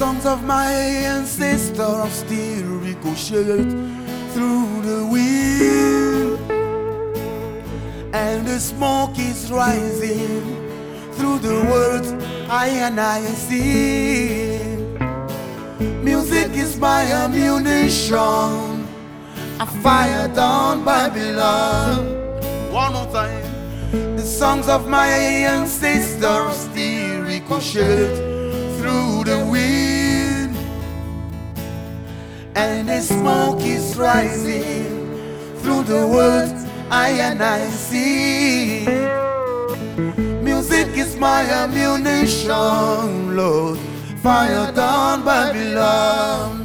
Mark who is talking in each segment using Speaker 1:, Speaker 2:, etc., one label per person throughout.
Speaker 1: songs of my ancestors still ricochet through the wind, and the smoke is rising through the words I and I sing. Music is my ammunition, I fire down Babylon. One more time. The songs of my ancestors still ricochet through the wind, and the smoke is rising through the words I and I see. Music is my ammunition, Lord, fire down Babylon.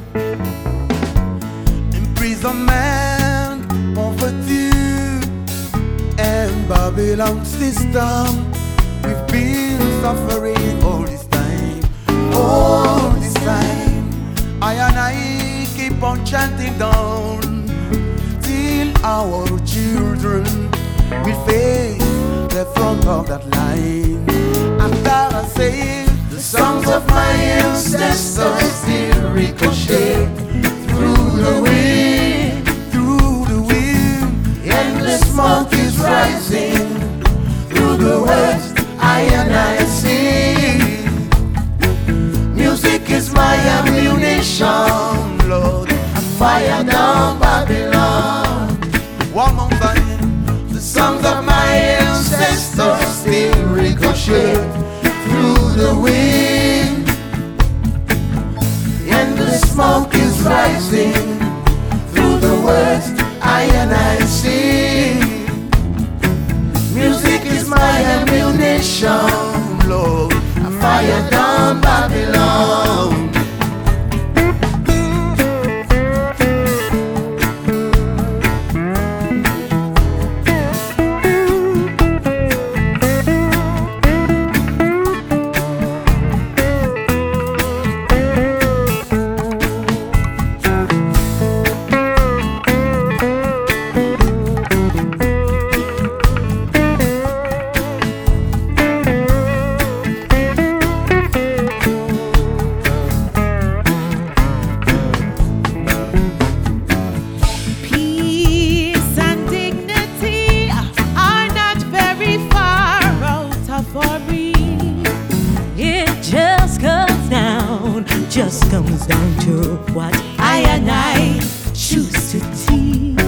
Speaker 1: Imprisonment, poverty, and Babylon system, we've been suffering all this time, all this time. I and I keep on chanting down till our children will face the front of that line. And gotta say, the songs of my ancestors still ricochet through the wind, and the smoke is rising through the words I and I sing. Music is my ammunition, Lord, I fire down Babylon. One more time. The songs of my ancestors still ricochet through the wind, and the smoke is rising through the words I and I sing. Music is my ammunition, Lord, I fire down Babylon.
Speaker 2: Just comes down to what I and I choose to teach.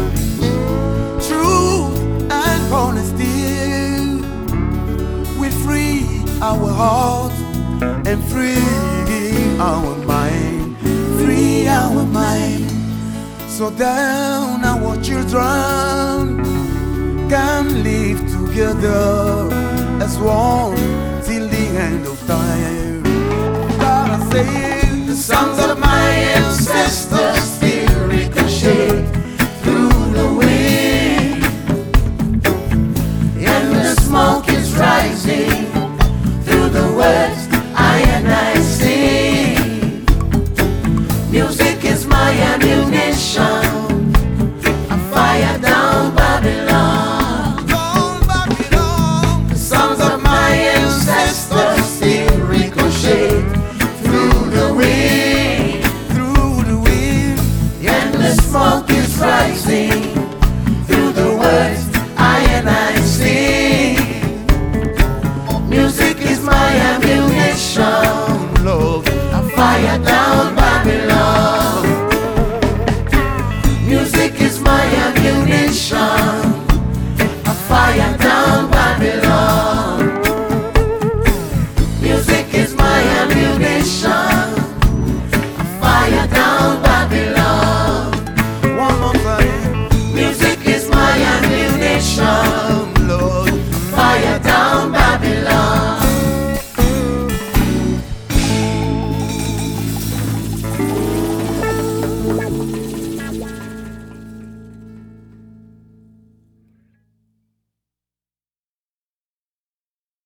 Speaker 1: Truth and honesty will free our heart and free our mind, free our mind, so that our children can live together as one till the end of time. Gotta say, the songs of my ancestors still ricochet through the wind, and the smoke is rising through the words I and I sing. Music is my ammunition, I fire down Babylon. The songs of my ancestors still ricochet through the wind, and the smoke is rising through the words I and I sing. Music is my ammunition,